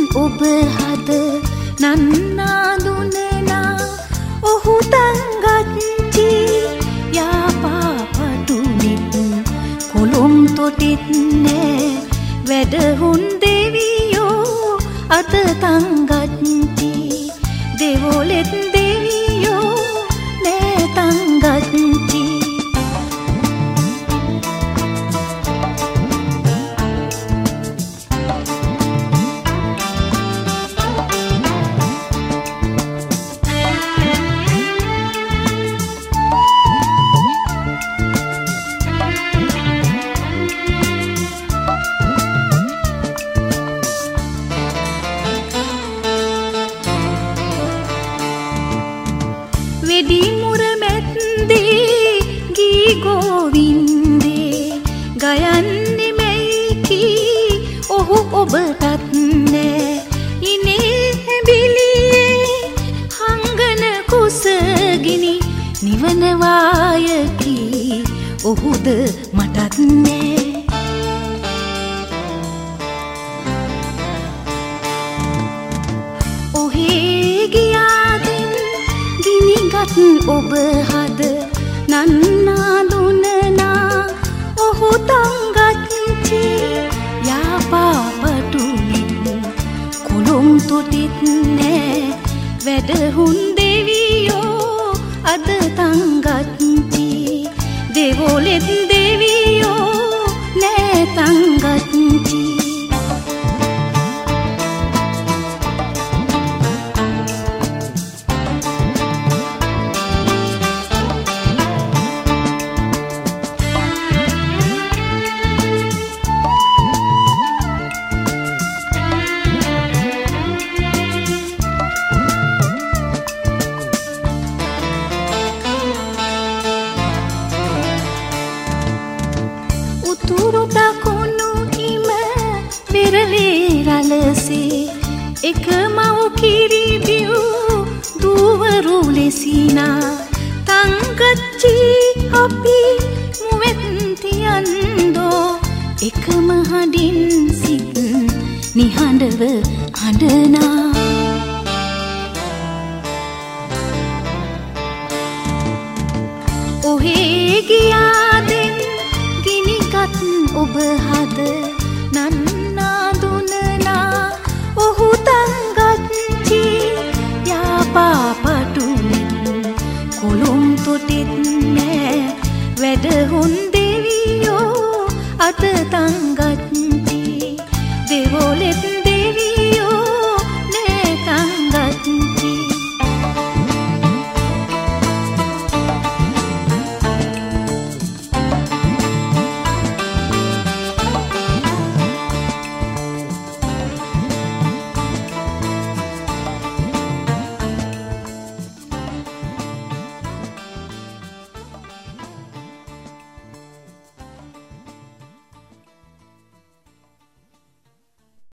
ඔබ හද නන්නාදුනනා ඔහු තංගච්චි යාපාපටුනෙත් කොළොම් තොටිත් නෑ වැඩහුන් දෙවියෝ අත තංගච්චි දෙවොලෙත් දෙවියෝ නෑ තංගච්චි වෙඩි මුරමැද්දේ ගී ගෝවින්දේ ගයන්නේ මැයිකි ඔහු ඔබටත් නෑ ඉනේ බිලියේ හංගන කුසගිනි නිවන වායකි ඔහුද මටත් නෑ ඔහේ ගියාදෙන් ගිනිගත් ඔබ හද නන්නාදුනනා ඔහු තංගච්චි යාපාපටුනෙත් කොළොම් තොටිත් නෑ වැඩහුන් දෙවියෝ අද තංගච්චි දෙවොලෙත් දෙවියෝ නෑ තංගච්චි උතුරු දකුණු හිම පෙරළේ රළසේ එක මව් කිරි බිව් දූවරු ලෙසිනා තංගච්චි අපි මුවෙත් තියන්දෝ එකම හඬින් සිත් නිහඬව අඬනා ඔහේ ගියාදෙන් ගිනිගත් ඔබ හද නන්